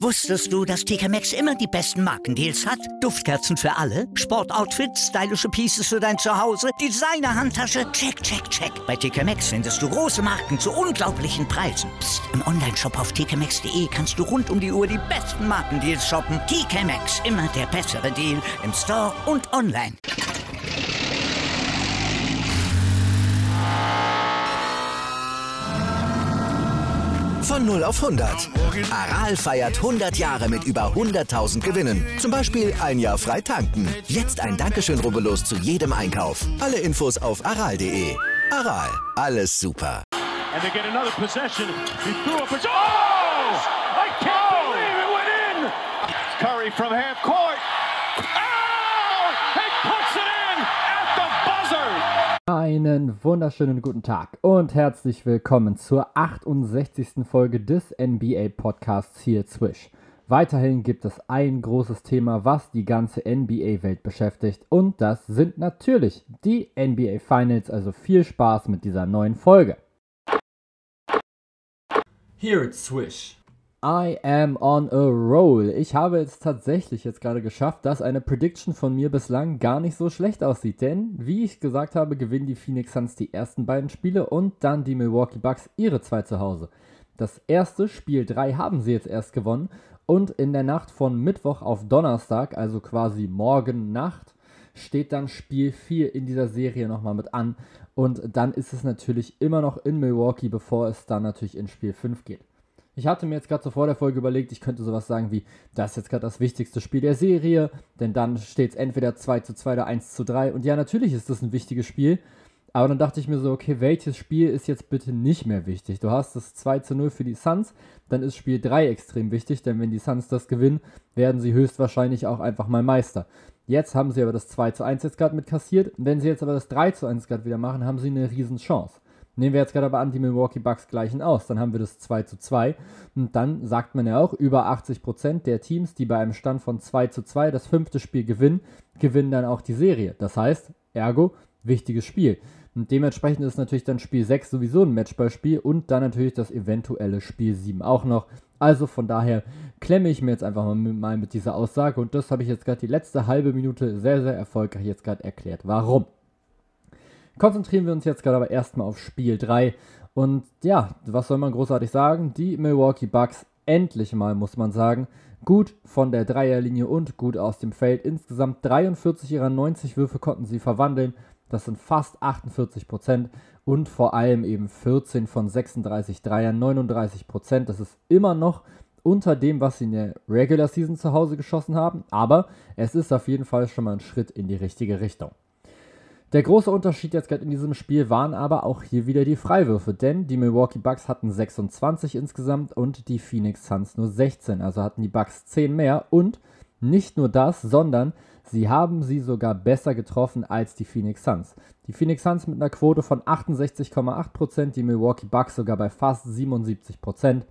Wusstest du, dass TK Maxx immer die besten Markendeals hat? Duftkerzen für alle, Sportoutfits, stylische Pieces für dein Zuhause, Designer-Handtasche, check, check, check. Bei TK Maxx findest du große Marken zu unglaublichen Preisen. Psst. Im Onlineshop auf tkmaxx.de kannst du rund um die Uhr die besten Markendeals shoppen. TK Maxx, immer der bessere Deal im Store und online. Von 0 auf 100. Aral feiert 100 Jahre mit über 100.000 Gewinnen. Zum Beispiel ein Jahr frei tanken. Jetzt ein Dankeschön, rubbellos zu jedem Einkauf. Alle Infos auf aral.de. Aral, alles super. And they get another possession. He threw a possession. Oh! I can't believe it went in! Curry from half court. Oh! He puts it in at the buzzer! Einen wunderschönen guten Tag und herzlich willkommen zur 68. Folge des NBA-Podcasts hier Swish. Weiterhin gibt es ein großes Thema, was die ganze NBA-Welt beschäftigt, und das sind natürlich die NBA Finals, also viel Spaß mit dieser neuen Folge. Here at Swish. I am on a roll. Ich habe es tatsächlich jetzt gerade geschafft, dass eine Prediction von mir bislang gar nicht so schlecht aussieht. Denn, wie ich gesagt habe, gewinnen die Phoenix Suns die ersten beiden Spiele und dann die Milwaukee Bucks ihre zwei zu Hause. Das erste, Spiel 3, haben sie jetzt erst gewonnen. Und in der Nacht von Mittwoch auf Donnerstag, also quasi morgen Nacht, steht dann Spiel 4 in dieser Serie nochmal mit an. Und dann ist es natürlich immer noch in Milwaukee, bevor es dann natürlich in Spiel 5 geht. Ich hatte mir jetzt gerade so vor der Folge überlegt, ich könnte sowas sagen wie, das ist jetzt gerade das wichtigste Spiel der Serie, denn dann steht es entweder 2:2 oder 1:3. Und ja, natürlich ist das ein wichtiges Spiel, aber dann dachte ich mir so, okay, welches Spiel ist jetzt bitte nicht mehr wichtig? Du hast das 2:0 für die Suns, dann ist Spiel 3 extrem wichtig, denn wenn die Suns das gewinnen, werden sie höchstwahrscheinlich auch einfach mal Meister. Jetzt haben sie aber das 2:1 jetzt gerade mit kassiert, wenn sie jetzt aber das 3:1 gerade wieder machen, haben sie eine riesen Chance. Nehmen wir jetzt gerade aber an, die Milwaukee Bucks gleichen aus, dann haben wir das 2:2 und dann sagt man ja auch, über 80% der Teams, die bei einem Stand von 2:2 das 5. Spiel gewinnen, gewinnen dann auch die Serie. Das heißt, ergo, wichtiges Spiel. Und dementsprechend ist natürlich dann Spiel 6 sowieso ein Matchballspiel und dann natürlich das eventuelle Spiel 7 auch noch. Also von daher klemme ich mir jetzt einfach mal mit dieser Aussage, und das habe ich jetzt gerade die letzte halbe Minute sehr, sehr erfolgreich jetzt gerade erklärt. Warum? Konzentrieren wir uns jetzt gerade aber erstmal auf Spiel 3. Und ja, was soll man großartig sagen? Die Milwaukee Bucks, endlich mal, muss man sagen, gut von der Dreierlinie und gut aus dem Feld. Insgesamt 43 ihrer 90 Würfe konnten sie verwandeln. Das sind fast 48% und vor allem eben 14 von 36 Dreiern, 39%. Das ist immer noch unter dem, was sie in der Regular Season zu Hause geschossen haben. Aber es ist auf jeden Fall schon mal ein Schritt in die richtige Richtung. Der große Unterschied jetzt gerade in diesem Spiel waren aber auch hier wieder die Freiwürfe, denn die Milwaukee Bucks hatten 26 insgesamt und die Phoenix Suns nur 16, also hatten die Bucks 10 mehr, und nicht nur das, sondern sie haben sie sogar besser getroffen als die Phoenix Suns. Die Phoenix Suns mit einer Quote von 68,8%, die Milwaukee Bucks sogar bei fast 77%.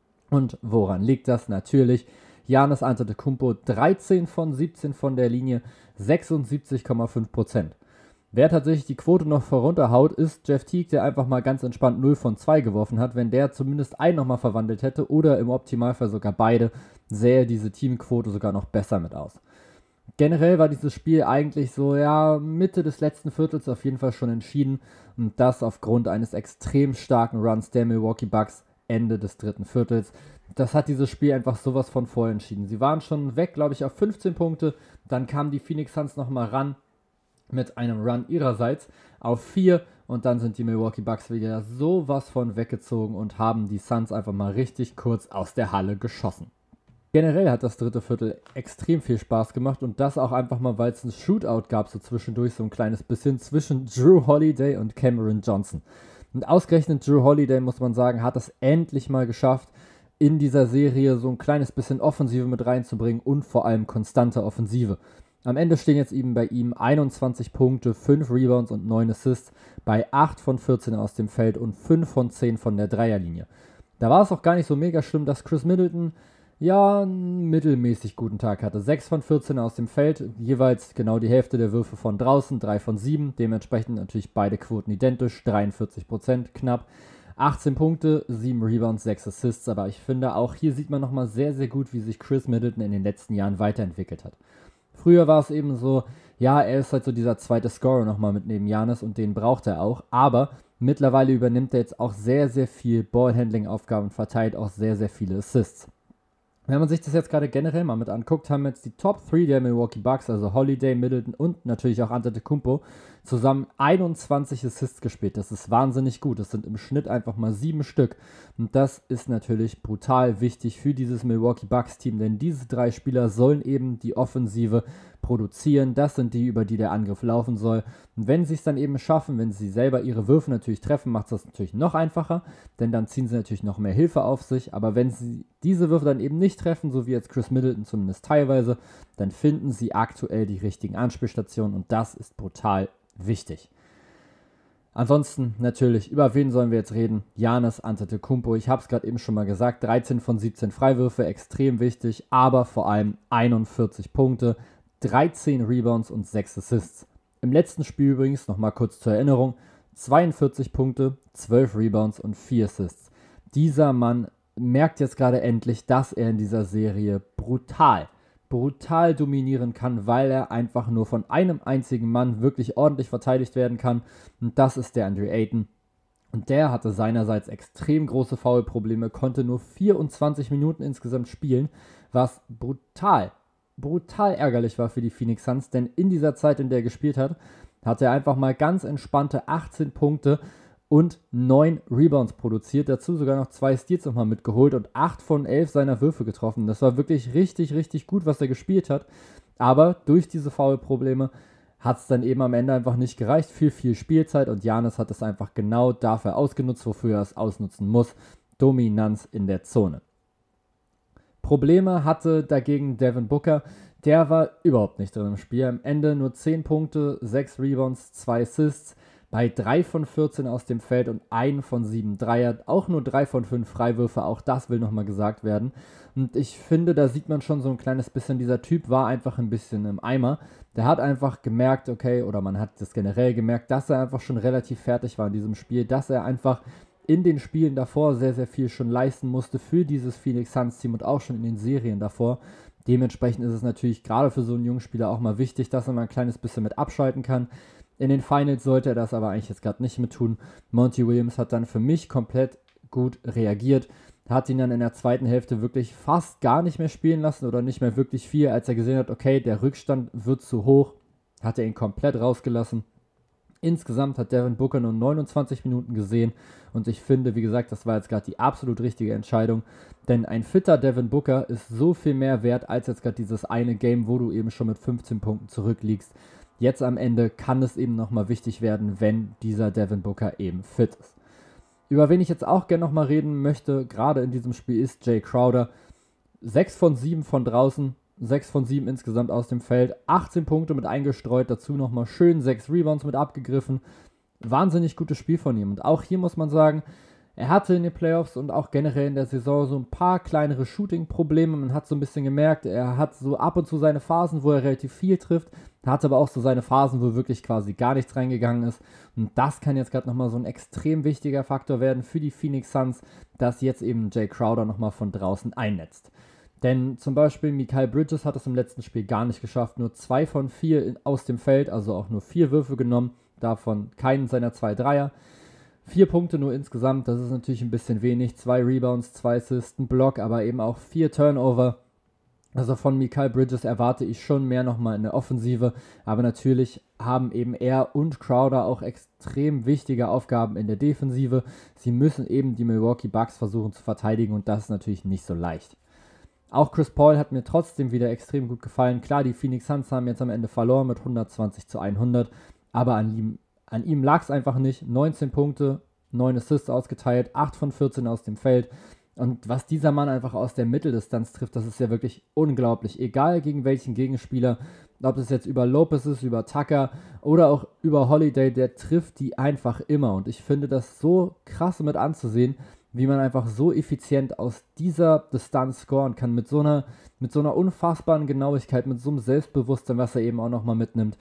Und woran liegt das? Natürlich Giannis Antetokounmpo, 13 von 17 von der Linie, 76,5%. Wer tatsächlich die Quote noch vorunterhaut, ist Jeff Teague, der einfach mal ganz entspannt 0 von 2 geworfen hat. Wenn der zumindest einen nochmal verwandelt hätte oder im Optimalfall sogar beide, sähe diese Teamquote sogar noch besser mit aus. Generell war dieses Spiel eigentlich so, ja, Mitte des letzten Viertels auf jeden Fall schon entschieden, und das aufgrund eines extrem starken Runs der Milwaukee Bucks Ende des dritten Viertels. Das hat dieses Spiel einfach sowas von vorentschieden. Sie waren schon weg, glaube ich, auf 15 Punkte, dann kamen die Phoenix Suns nochmal ran mit einem Run ihrerseits auf 4 und dann sind die Milwaukee Bucks wieder sowas von weggezogen und haben die Suns einfach mal richtig kurz aus der Halle geschossen. Generell hat das dritte Viertel extrem viel Spaß gemacht, und das auch einfach mal, weil es ein Shootout gab so zwischendurch, so ein kleines bisschen zwischen Drew Holiday und Cameron Johnson. Und ausgerechnet Drew Holiday, muss man sagen, hat es endlich mal geschafft, in dieser Serie so ein kleines bisschen Offensive mit reinzubringen und vor allem konstante Offensive. Am Ende stehen jetzt eben bei ihm 21 Punkte, 5 Rebounds und 9 Assists bei 8 von 14 aus dem Feld und 5 von 10 von der Dreierlinie. Da war es auch gar nicht so mega schlimm, dass Chris Middleton ja einen mittelmäßig guten Tag hatte. 6 von 14 aus dem Feld, jeweils genau die Hälfte der Würfe von draußen, 3 von 7, dementsprechend natürlich beide Quoten identisch, 43% knapp. 18 Punkte, 7 Rebounds, 6 Assists, aber ich finde, auch hier sieht man nochmal sehr, sehr gut, wie sich Chris Middleton in den letzten Jahren weiterentwickelt hat. Früher war es eben so, ja, er ist halt so dieser zweite Scorer nochmal mit neben Giannis und den braucht er auch, aber mittlerweile übernimmt er jetzt auch sehr, sehr viel Ballhandling-Aufgaben und verteilt auch sehr, sehr viele Assists. Wenn man sich das jetzt gerade generell mal mit anguckt, haben jetzt die Top 3 der Milwaukee Bucks, also Holiday, Middleton und natürlich auch Antetokounmpo, zusammen 21 Assists gespielt. Das ist wahnsinnig gut. Das sind im Schnitt einfach mal 7 Stück. Und das ist natürlich brutal wichtig für dieses Milwaukee Bucks Team, denn diese 3 Spieler sollen eben die Offensive produzieren. Das sind die, über die der Angriff laufen soll. Und wenn sie es dann eben schaffen, wenn sie selber ihre Würfe natürlich treffen, macht es das natürlich noch einfacher, denn dann ziehen sie natürlich noch mehr Hilfe auf sich. Aber wenn sie diese Würfe dann eben nicht treffen, so wie jetzt Chris Middleton zumindest teilweise, dann finden sie aktuell die richtigen Anspielstationen und das ist brutal wichtig. Ansonsten natürlich, über wen sollen wir jetzt reden? Giannis Antetokounmpo, ich habe es gerade eben schon mal gesagt, 13 von 17 Freiwürfe, extrem wichtig, aber vor allem 41 Punkte, 13 Rebounds und 6 Assists. Im letzten Spiel übrigens, nochmal kurz zur Erinnerung, 42 Punkte, 12 Rebounds und 4 Assists. Dieser Mann merkt jetzt gerade endlich, dass er in dieser Serie brutal dominieren kann, weil er einfach nur von einem einzigen Mann wirklich ordentlich verteidigt werden kann. Und das ist der DeAndre Ayton. Und der hatte seinerseits extrem große Foulprobleme, konnte nur 24 Minuten insgesamt spielen, was brutal ärgerlich war für die Phoenix Suns, denn in dieser Zeit, in der er gespielt hat, hat er einfach mal ganz entspannte 18 Punkte und 9 Rebounds produziert, dazu sogar noch 2 Steals nochmal mitgeholt und 8 von 11 seiner Würfe getroffen. Das war wirklich richtig gut, was er gespielt hat, aber durch diese Foulprobleme hat es dann eben am Ende einfach nicht gereicht für viel Spielzeit und Giannis hat es einfach genau dafür ausgenutzt, wofür er es ausnutzen muss, Dominanz in der Zone. Probleme hatte dagegen Devin Booker, der war überhaupt nicht drin im Spiel. Am Ende nur 10 Punkte, 6 Rebounds, 2 Assists, bei 3 von 14 aus dem Feld und 1 von 7 Dreier, auch nur 3 von 5 Freiwürfe, auch das will nochmal gesagt werden. Und ich finde, da sieht man schon so ein kleines bisschen, dieser Typ war einfach ein bisschen im Eimer. Der hat einfach gemerkt, okay, oder man hat das generell gemerkt, dass er einfach schon relativ fertig war in diesem Spiel, dass er einfach in den Spielen davor sehr, sehr viel schon leisten musste für dieses Phoenix Suns Team und auch schon in den Serien davor. Dementsprechend ist es natürlich gerade für so einen jungen Spieler auch mal wichtig, dass er mal ein kleines bisschen mit abschalten kann. In den Finals sollte er das aber eigentlich jetzt gerade nicht mit tun. Monty Williams hat dann für mich komplett gut reagiert, hat ihn dann in der zweiten Hälfte wirklich fast gar nicht mehr spielen lassen oder nicht mehr wirklich viel, als er gesehen hat, okay, der Rückstand wird zu hoch, hat er ihn komplett rausgelassen. Insgesamt hat Devin Booker nur 29 Minuten gesehen und ich finde, wie gesagt, das war jetzt gerade die absolut richtige Entscheidung, denn ein fitter Devin Booker ist so viel mehr wert als jetzt gerade dieses eine Game, wo du eben schon mit 15 Punkten zurückliegst. Jetzt am Ende kann es eben nochmal wichtig werden, wenn dieser Devin Booker eben fit ist. Über wen ich jetzt auch gerne nochmal reden möchte, gerade in diesem Spiel, ist Jay Crowder. 6 von 7 von draußen, 6 von 7 insgesamt aus dem Feld, 18 Punkte mit eingestreut, dazu nochmal schön 6 Rebounds mit abgegriffen. Wahnsinnig gutes Spiel von ihm. Und auch hier muss man sagen, er hatte in den Playoffs und auch generell in der Saison so ein paar kleinere Shooting-Probleme. Man hat so ein bisschen gemerkt, er hat so ab und zu seine Phasen, wo er relativ viel trifft, hat aber auch so seine Phasen, wo wirklich quasi gar nichts reingegangen ist. Und das kann jetzt gerade nochmal so ein extrem wichtiger Faktor werden für die Phoenix Suns, dass jetzt eben Jay Crowder nochmal von draußen einnetzt. Denn zum Beispiel Mikal Bridges hat es im letzten Spiel gar nicht geschafft, nur 2 von 4 aus dem Feld, also auch nur 4 Würfe genommen, davon keinen seiner 2 Dreier. 4 Punkte nur insgesamt, das ist natürlich ein bisschen wenig, 2 Rebounds, 2 Assists, ein Block, aber eben auch 4 Turnover. Also von Mikal Bridges erwarte ich schon mehr nochmal in der Offensive, aber natürlich haben eben er und Crowder auch extrem wichtige Aufgaben in der Defensive. Sie müssen eben die Milwaukee Bucks versuchen zu verteidigen und das ist natürlich nicht so leicht. Auch Chris Paul hat mir trotzdem wieder extrem gut gefallen. Klar, die Phoenix Suns haben jetzt am Ende verloren mit 120-100, aber an ihm lag es einfach nicht. 19 Punkte, 9 Assists ausgeteilt, 8 von 14 aus dem Feld. Und was dieser Mann einfach aus der Mitteldistanz trifft, das ist ja wirklich unglaublich. Egal gegen welchen Gegenspieler, ob es jetzt über Lopez ist, über Tucker oder auch über Holiday, der trifft die einfach immer. Und ich finde das so krass mit anzusehen, wie man einfach so effizient aus dieser Distanz scoren kann, mit so einer unfassbaren Genauigkeit, mit so einem Selbstbewusstsein, was er eben auch nochmal mitnimmt.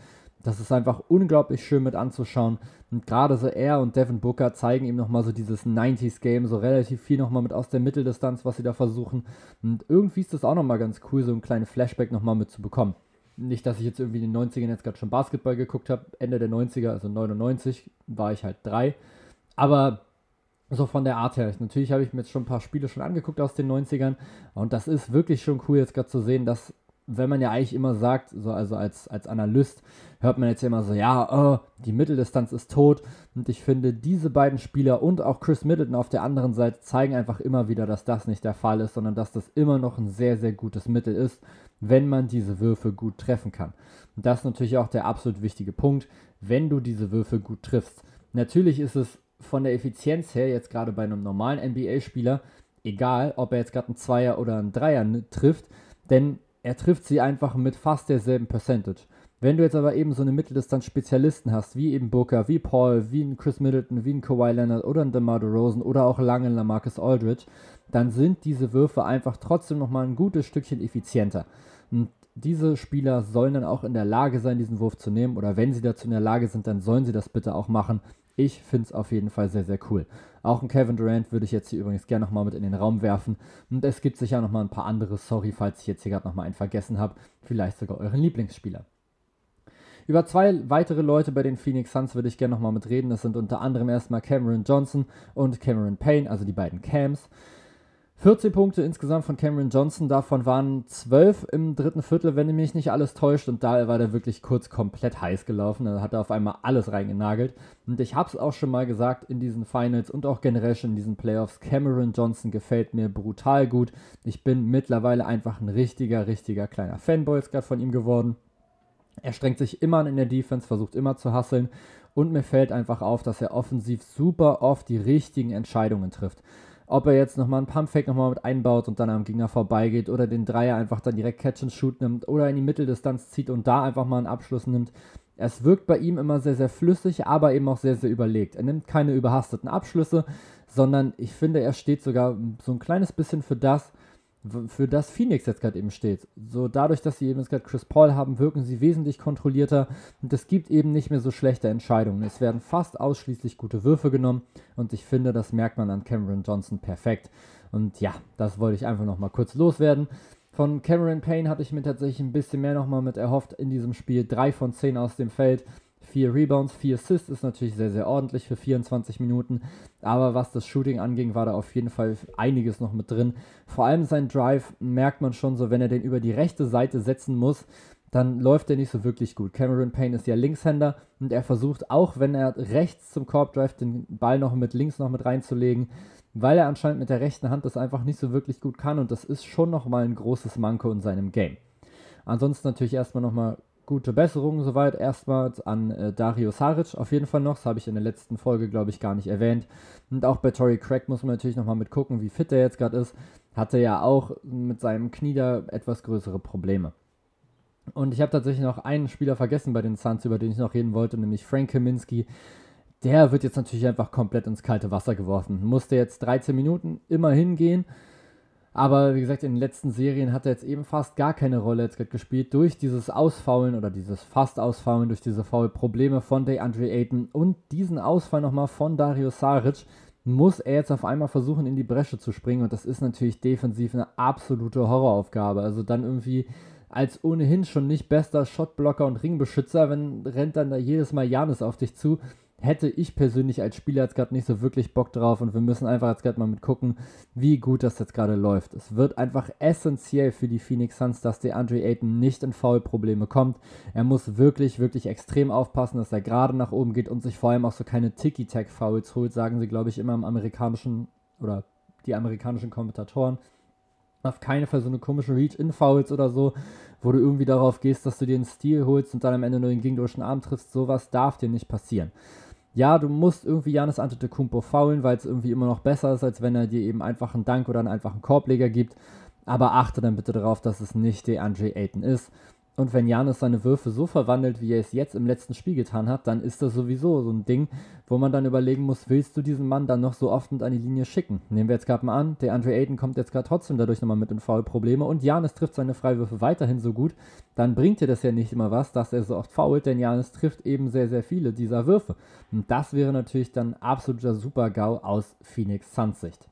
Das ist einfach unglaublich schön mit anzuschauen. Und gerade so er und Devin Booker zeigen ihm nochmal so dieses 90s-Game, so relativ viel nochmal mit aus der Mitteldistanz, was sie da versuchen. Und irgendwie ist das auch nochmal ganz cool, so ein kleines Flashback nochmal mitzubekommen. Nicht, dass ich jetzt irgendwie in den 90ern jetzt gerade schon Basketball geguckt habe. Ende der 90er, also 99, war ich halt 3. Aber so von der Art her. Natürlich habe ich mir jetzt schon ein paar Spiele schon angeguckt aus den 90ern. Und das ist wirklich schon cool jetzt gerade zu sehen, dass, wenn man ja eigentlich immer sagt, so also als Analyst, hört man jetzt ja immer so, ja, die Mitteldistanz ist tot. Und ich finde, diese beiden Spieler und auch Chris Middleton auf der anderen Seite zeigen einfach immer wieder, dass das nicht der Fall ist, sondern dass das immer noch ein sehr, sehr gutes Mittel ist, wenn man diese Würfe gut treffen kann. Und das ist natürlich auch der absolut wichtige Punkt, wenn du diese Würfe gut triffst. Natürlich ist es von der Effizienz her jetzt gerade bei einem normalen NBA-Spieler egal, ob er jetzt gerade einen Zweier oder einen Dreier trifft, denn er trifft sie einfach mit fast derselben Percentage. Wenn du jetzt aber eben so eine Mitteldistanz-Spezialisten hast, wie eben Booker, wie Paul, wie ein Chris Middleton, wie ein Kawhi Leonard oder ein DeMar DeRozan oder auch lange LaMarcus Aldridge, dann sind diese Würfe einfach trotzdem nochmal ein gutes Stückchen effizienter. Und diese Spieler sollen dann auch in der Lage sein, diesen Wurf zu nehmen, oder wenn sie dazu in der Lage sind, dann sollen sie das bitte auch machen. Ich finde es auf jeden Fall sehr, sehr cool. Auch ein Kevin Durant würde ich jetzt hier übrigens gerne nochmal mit in den Raum werfen. Und es gibt sicher nochmal ein paar andere, sorry, falls ich jetzt hier gerade nochmal einen vergessen habe, vielleicht sogar euren Lieblingsspieler. Über 2 weitere Leute bei den Phoenix Suns würde ich gerne nochmal mit reden. Das sind unter anderem erstmal Cameron Johnson und Cameron Payne, also die beiden Cams. 14 Punkte insgesamt von Cameron Johnson, davon waren 12 im dritten Viertel, wenn mich nicht alles täuscht, und da war der wirklich kurz komplett heiß gelaufen, da hat er auf einmal alles reingenagelt, und ich habe es auch schon mal gesagt in diesen Finals und auch generell schon in diesen Playoffs, Cameron Johnson gefällt mir brutal gut, ich bin mittlerweile einfach ein richtiger kleiner Fanboy jetzt gerade von ihm geworden. Er strengt sich immer an in der Defense, versucht immer zu hustlen, und mir fällt einfach auf, dass er offensiv super oft die richtigen Entscheidungen trifft. Ob er jetzt nochmal einen Pumpfake nochmal mit einbaut und dann am Gegner vorbeigeht oder den Dreier einfach dann direkt Catch and Shoot nimmt oder in die Mitteldistanz zieht und da einfach mal einen Abschluss nimmt. Es wirkt bei ihm immer sehr, sehr flüssig, aber eben auch sehr, sehr überlegt. Er nimmt keine überhasteten Abschlüsse, sondern ich finde, er steht sogar so ein kleines bisschen für das Phoenix jetzt gerade eben steht. So dadurch, dass sie eben jetzt gerade Chris Paul haben, wirken sie wesentlich kontrollierter und es gibt eben nicht mehr so schlechte Entscheidungen. Es werden fast ausschließlich gute Würfe genommen und ich finde, das merkt man an Cameron Johnson perfekt. Und ja, das wollte ich einfach nochmal kurz loswerden. Von Cameron Payne hatte ich mir tatsächlich ein bisschen mehr nochmal mit erhofft in diesem Spiel. 3 von 10 aus dem Feld. 4 Rebounds, 4 Assists ist natürlich sehr, sehr ordentlich für 24 Minuten. Aber was das Shooting anging, war da auf jeden Fall einiges noch mit drin. Vor allem sein Drive merkt man schon so, wenn er den über die rechte Seite setzen muss, dann läuft er nicht so wirklich gut. Cameron Payne ist ja Linkshänder und er versucht auch, wenn er rechts zum Korb drivet, den Ball noch mit links noch mit reinzulegen, weil er anscheinend mit der rechten Hand das einfach nicht so wirklich gut kann und das ist schon nochmal ein großes Manko in seinem Game. Ansonsten natürlich erstmal nochmal gute Besserungen soweit erstmal an Dario Saric auf jeden Fall noch. Das habe ich in der letzten Folge, glaube ich, gar nicht erwähnt. Und auch bei Torrey Craig muss man natürlich nochmal mit gucken, wie fit er jetzt gerade ist. Hatte ja auch mit seinem Knie da etwas größere Probleme. Und ich habe tatsächlich noch einen Spieler vergessen bei den Suns, über den ich noch reden wollte, nämlich Frank Kaminsky. Der wird jetzt natürlich einfach komplett ins kalte Wasser geworfen. Musste jetzt 13 Minuten immer hingehen. Aber wie gesagt, in den letzten Serien hat er jetzt eben fast gar keine Rolle jetzt gespielt durch dieses Ausfaulen oder dieses fast Ausfaulen, durch diese Foul-Probleme von DeAndre Ayton und diesen Ausfall nochmal von Dario Saric muss er jetzt auf einmal versuchen, in die Bresche zu springen und das ist natürlich defensiv eine absolute Horroraufgabe. Also dann irgendwie als ohnehin schon nicht bester Shotblocker und Ringbeschützer, rennt dann da jedes Mal Giannis auf dich zu. Hätte ich persönlich als Spieler jetzt gerade nicht so wirklich Bock drauf und wir müssen einfach jetzt gerade mal mit gucken, wie gut das jetzt gerade läuft. Es wird einfach essentiell für die Phoenix Suns, dass DeAndre Ayton nicht in Foul-Probleme kommt. Er muss wirklich extrem aufpassen, dass er gerade nach oben geht und sich vor allem auch so keine Ticky-Tack-Fouls holt, sagen sie, glaube ich, immer im amerikanischen oder die amerikanischen Kommentatoren. Auf keinen Fall so eine komische Reach-In-Fouls oder so, wo du irgendwie darauf gehst, dass du dir einen Steal holst und dann am Ende nur den gegnerischen Arm triffst. Sowas darf dir nicht passieren. Ja, du musst irgendwie Giannis Antetokounmpo foulen, weil es irgendwie immer noch besser ist, als wenn er dir eben einfach einen Dank oder einen einfachen Korbleger gibt. Aber achte dann bitte darauf, dass es nicht DeAndre Ayton ist. Und wenn Giannis seine Würfe so verwandelt, wie er es jetzt im letzten Spiel getan hat, dann ist das sowieso so ein Ding, wo man dann überlegen muss, willst du diesen Mann dann noch so oft an die Linie schicken? Nehmen wir jetzt gerade mal an, der DeAndre Ayton kommt jetzt gerade trotzdem dadurch nochmal mit in Foul-Probleme und Giannis trifft seine Freiwürfe weiterhin so gut, dann bringt dir das ja nicht immer was, dass er so oft foult, denn Giannis trifft eben sehr, sehr viele dieser Würfe. Und das wäre natürlich dann absoluter Super-GAU aus Phoenix Suns Sicht.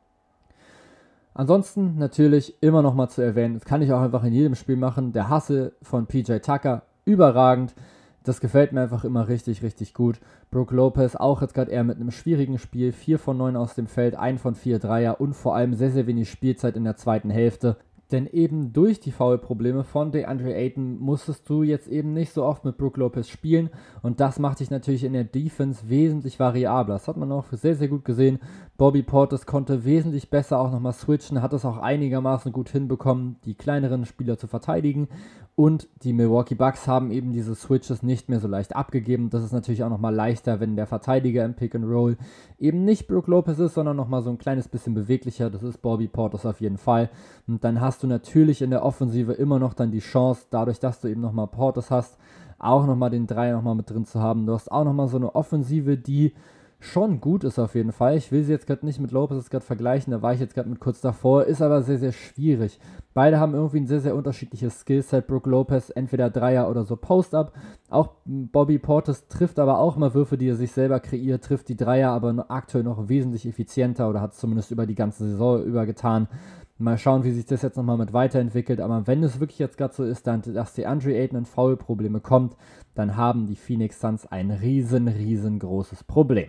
Ansonsten natürlich immer noch mal zu erwähnen, das kann ich auch einfach in jedem Spiel machen, der Hustle von PJ Tucker, überragend, das gefällt mir einfach immer richtig, richtig gut. Brook Lopez auch jetzt gerade eher mit einem schwierigen Spiel, 4 von 9 aus dem Feld, 1 von 4 Dreier und vor allem sehr, sehr wenig Spielzeit in der zweiten Hälfte. Denn eben durch die Foul-Probleme von DeAndre Ayton musstest du jetzt eben nicht so oft mit Brook Lopez spielen und das macht dich natürlich in der Defense wesentlich variabler. Das hat man auch sehr, sehr gut gesehen. Bobby Portis konnte wesentlich besser auch nochmal switchen, hat es auch einigermaßen gut hinbekommen, die kleineren Spieler zu verteidigen und die Milwaukee Bucks haben eben diese Switches nicht mehr so leicht abgegeben. Das ist natürlich auch nochmal leichter, wenn der Verteidiger im Pick and Roll eben nicht Brook Lopez ist, sondern nochmal so ein kleines bisschen beweglicher. Das ist Bobby Portis auf jeden Fall. Und dann hast du natürlich in der Offensive immer noch dann die Chance, dadurch, dass du eben nochmal Portis hast, auch nochmal den Dreier nochmal mit drin zu haben. Du hast auch nochmal so eine Offensive, die schon gut ist auf jeden Fall. Ich will sie jetzt gerade nicht mit Lopez gerade vergleichen, da war ich jetzt gerade mit kurz davor, ist aber sehr, sehr schwierig. Beide haben irgendwie ein sehr, sehr unterschiedliches Skillset. Brook Lopez entweder Dreier oder so Post-Up. Auch Bobby Portis trifft aber auch mal Würfe, die er sich selber kreiert, trifft die Dreier aber aktuell noch wesentlich effizienter oder hat es zumindest über die ganze Saison über getan. Mal schauen, wie sich das jetzt nochmal mit weiterentwickelt, aber wenn es wirklich jetzt gerade so ist, dass DeAndre Ayton in Foul-Probleme kommt, dann haben die Phoenix Suns ein riesengroßes Problem.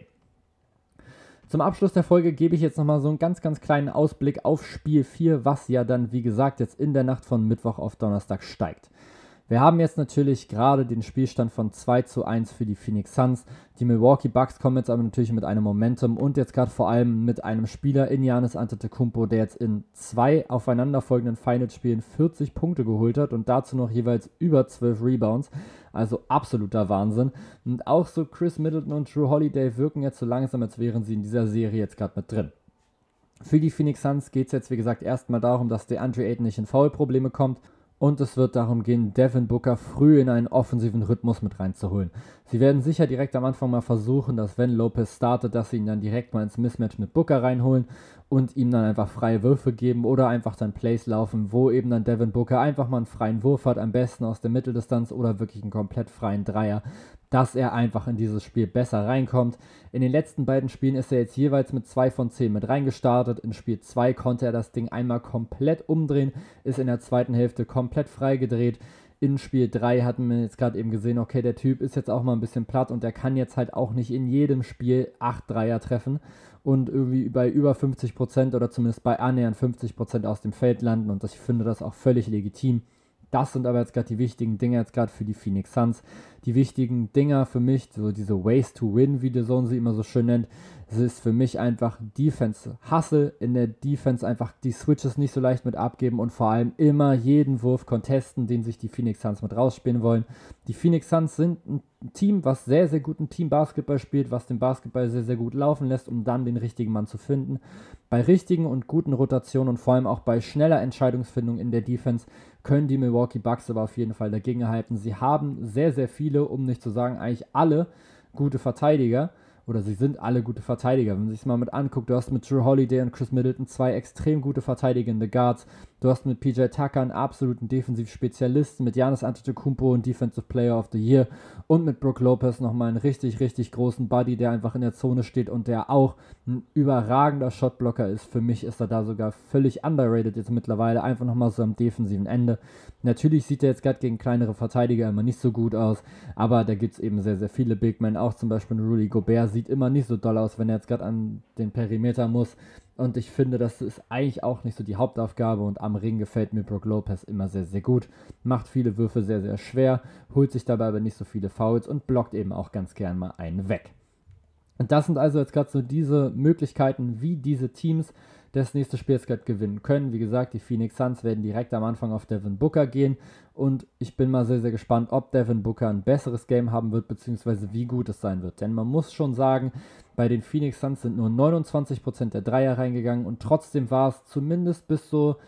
Zum Abschluss der Folge gebe ich jetzt nochmal so einen ganz, ganz kleinen Ausblick auf Spiel 4, was ja dann, wie gesagt, jetzt in der Nacht von Mittwoch auf Donnerstag steigt. Wir haben jetzt natürlich gerade den Spielstand von 2:1 für die Phoenix Suns. Die Milwaukee Bucks kommen jetzt aber natürlich mit einem Momentum und jetzt gerade vor allem mit einem Spieler in Giannis Antetokounmpo, der jetzt in 2 aufeinanderfolgenden Finals-Spielen 40 Punkte geholt hat und dazu noch jeweils über 12 Rebounds. Also absoluter Wahnsinn. Und auch so Chris Middleton und Jrue Holiday wirken jetzt so langsam, als wären sie in dieser Serie jetzt gerade mit drin. Für die Phoenix Suns geht es jetzt, wie gesagt, erstmal darum, dass DeAndre Ayton nicht in Foul-Probleme kommt. Und es wird darum gehen, Devin Booker früh in einen offensiven Rhythmus mit reinzuholen. Sie werden sicher direkt am Anfang mal versuchen, dass wenn Lopez startet, dass sie ihn dann direkt mal ins Mismatch mit Booker reinholen und ihm dann einfach freie Würfe geben oder einfach dann Plays laufen, wo eben dann Devin Booker einfach mal einen freien Wurf hat, am besten aus der Mitteldistanz oder wirklich einen komplett freien Dreier, dass er einfach in dieses Spiel besser reinkommt. In den letzten beiden Spielen ist er jetzt jeweils mit 2 von 10 mit reingestartet. In Spiel 2 konnte er das Ding einmal komplett umdrehen, ist in der zweiten Hälfte komplett freigedreht. In Spiel 3 hatten wir jetzt gerade eben gesehen, okay, der Typ ist jetzt auch mal ein bisschen platt und der kann jetzt halt auch nicht in jedem Spiel 8 Dreier treffen und irgendwie bei über 50% oder zumindest bei annähernd 50% aus dem Feld landen und ich finde das auch völlig legitim. Das sind aber jetzt gerade die wichtigen Dinger jetzt gerade für die Phoenix Suns. Die wichtigen Dinger für mich, so diese Ways to Win, wie der Zone sie immer so schön nennt, es ist für mich einfach Defense Hustle, in der Defense einfach die Switches nicht so leicht mit abgeben und vor allem immer jeden Wurf contesten, den sich die Phoenix Suns mit rausspielen wollen. Die Phoenix Suns sind ein Team, was sehr, sehr guten Team-Basketball spielt, was den Basketball sehr, sehr gut laufen lässt, um dann den richtigen Mann zu finden. Bei richtigen und guten Rotationen und vor allem auch bei schneller Entscheidungsfindung in der Defense können die Milwaukee Bucks aber auf jeden Fall dagegenhalten. Sie haben sehr, sehr viele, um nicht zu sagen eigentlich alle gute Verteidiger. Oder sie sind alle gute Verteidiger. Wenn man sich das mal mit anguckt, du hast mit Jrue Holiday und Chris Middleton 2 extrem gute verteidigende Guards. Du hast mit PJ Tucker einen absoluten Defensivspezialisten, mit Giannis Antetokounmpo einen Defensive Player of the Year und mit Brook Lopez nochmal einen richtig, richtig großen Buddy, der einfach in der Zone steht und der auch ein überragender Shotblocker ist. Für mich ist er da sogar völlig underrated jetzt mittlerweile, einfach nochmal so am defensiven Ende. Natürlich sieht er jetzt gerade gegen kleinere Verteidiger immer nicht so gut aus, aber da gibt es eben sehr, sehr viele Big Men, auch zum Beispiel Rudy Gobert sieht immer nicht so doll aus, wenn er jetzt gerade an den Perimeter muss. Und ich finde, das ist eigentlich auch nicht so die Hauptaufgabe und am Ring gefällt mir Brook Lopez immer sehr, sehr gut. Macht viele Würfe sehr, sehr schwer, holt sich dabei aber nicht so viele Fouls und blockt eben auch ganz gern mal einen weg. Und das sind also jetzt gerade so diese Möglichkeiten, wie diese Teams das nächste Spiel jetzt gerade gewinnen können. Wie gesagt, die Phoenix Suns werden direkt am Anfang auf Devin Booker gehen und ich bin mal sehr, sehr gespannt, ob Devin Booker ein besseres Game haben wird, beziehungsweise wie gut es sein wird. Denn man muss schon sagen, bei den Phoenix Suns sind nur 29% der Dreier reingegangen und trotzdem war es zumindest bis so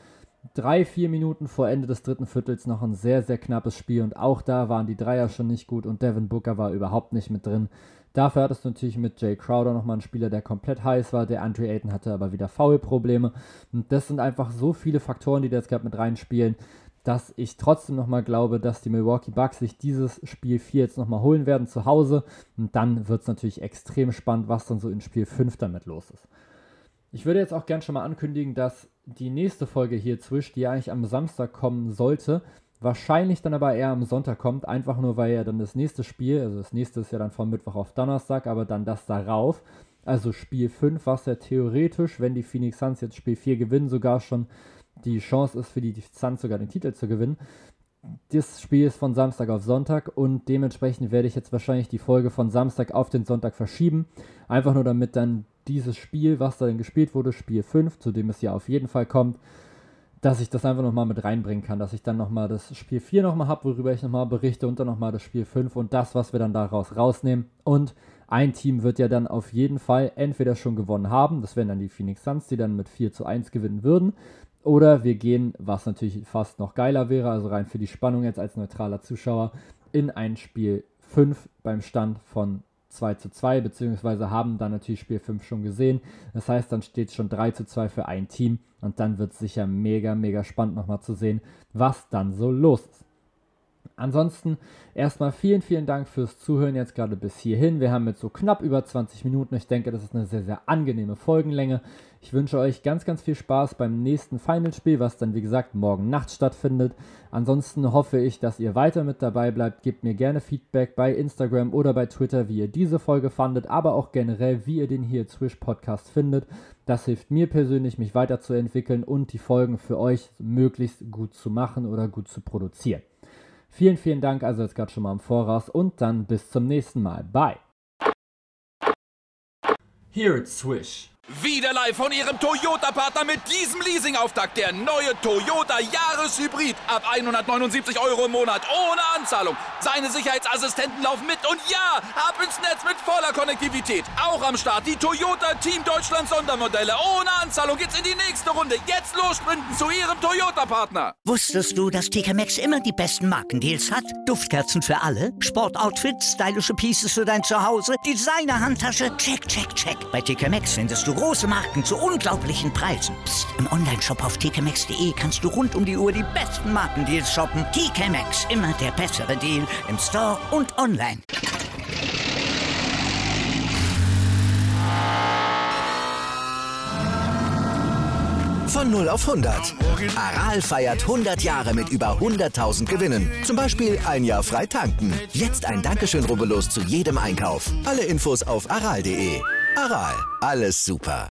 3-4 Minuten vor Ende des dritten Viertels noch ein sehr, sehr knappes Spiel und auch da waren die Dreier schon nicht gut und Devin Booker war überhaupt nicht mit drin. Dafür hattest du natürlich mit Jay Crowder nochmal einen Spieler, der komplett heiß war. Der Andre Ayton hatte aber wieder Foul-Probleme. Und das sind einfach so viele Faktoren, die da jetzt gerade mit reinspielen, dass ich trotzdem nochmal glaube, dass die Milwaukee Bucks sich dieses Spiel 4 jetzt nochmal holen werden zu Hause. Und dann wird es natürlich extrem spannend, was dann so in Spiel 5 damit los ist. Ich würde jetzt auch gern schon mal ankündigen, dass die nächste Folge hier Zwisch, die ja eigentlich am Samstag kommen sollte, wahrscheinlich dann aber eher am Sonntag kommt, einfach nur, weil ja dann das nächste Spiel, also das nächste ist ja dann von Mittwoch auf Donnerstag, aber dann das darauf, also Spiel 5, was ja theoretisch, wenn die Phoenix Suns jetzt Spiel 4 gewinnen, sogar schon die Chance ist für die Suns sogar den Titel zu gewinnen. Das Spiel ist von Samstag auf Sonntag und dementsprechend werde ich jetzt wahrscheinlich die Folge von Samstag auf den Sonntag verschieben, einfach nur damit dann dieses Spiel, was da dann gespielt wurde, Spiel 5, zu dem es ja auf jeden Fall kommt, dass ich das einfach nochmal mit reinbringen kann, dass ich dann nochmal das Spiel 4 nochmal habe, worüber ich nochmal berichte und dann nochmal das Spiel 5 und das, was wir dann daraus rausnehmen. Und ein Team wird ja dann auf jeden Fall entweder schon gewonnen haben, das wären dann die Phoenix Suns, die dann mit 4-1 gewinnen würden, oder wir gehen, was natürlich fast noch geiler wäre, also rein für die Spannung jetzt als neutraler Zuschauer, in ein Spiel 5 beim Stand von 2-2, beziehungsweise haben dann natürlich Spiel 5 schon gesehen. Das heißt, dann steht es schon 3-2 für ein Team und dann wird es sicher mega, mega spannend nochmal zu sehen, was dann so los ist. Ansonsten erstmal vielen, vielen Dank fürs Zuhören jetzt gerade bis hierhin. Wir haben jetzt so knapp über 20 Minuten. Ich denke, das ist eine sehr, sehr angenehme Folgenlänge. Ich wünsche euch ganz, ganz viel Spaß beim nächsten Finalspiel, was dann wie gesagt morgen Nacht stattfindet. Ansonsten hoffe ich, dass ihr weiter mit dabei bleibt. Gebt mir gerne Feedback bei Instagram oder bei Twitter, wie ihr diese Folge fandet, aber auch generell, wie ihr den hier Zwisch Podcast findet. Das hilft mir persönlich, mich weiterzuentwickeln und die Folgen für euch möglichst gut zu machen oder gut zu produzieren. Vielen, vielen Dank also jetzt gerade schon mal im Voraus und dann bis zum nächsten Mal. Bye. Here it's Swish. Wieder live von Ihrem Toyota-Partner mit diesem Leasing-Auftakt. Der neue Toyota Jahreshybrid. Ab 179 € im Monat. Ohne Anzahlung. Seine Sicherheitsassistenten laufen mit. Und ja, ab ins Netz mit voller Konnektivität. Auch am Start die Toyota Team Deutschland Sondermodelle. Ohne Anzahlung geht's in die nächste Runde. Jetzt los sprinten zu Ihrem Toyota-Partner. Wusstest du, dass TK Maxx immer die besten Markendeals hat? Duftkerzen für alle, Sportoutfits, stylische Pieces für dein Zuhause, Designer-Handtasche, check, check, check. Bei TK Maxx findest du große Marken zu unglaublichen Preisen. Psst. Im Onlineshop auf tkmaxx.de kannst du rund um die Uhr die besten Markendeals shoppen. TK Maxx, immer der bessere Deal im Store und online. Von 0 auf 100. Aral feiert 100 Jahre mit über 100.000 Gewinnen. Zum Beispiel ein Jahr frei tanken. Jetzt ein Dankeschön, rubbellos zu jedem Einkauf. Alle Infos auf aral.de. Aral, alles super.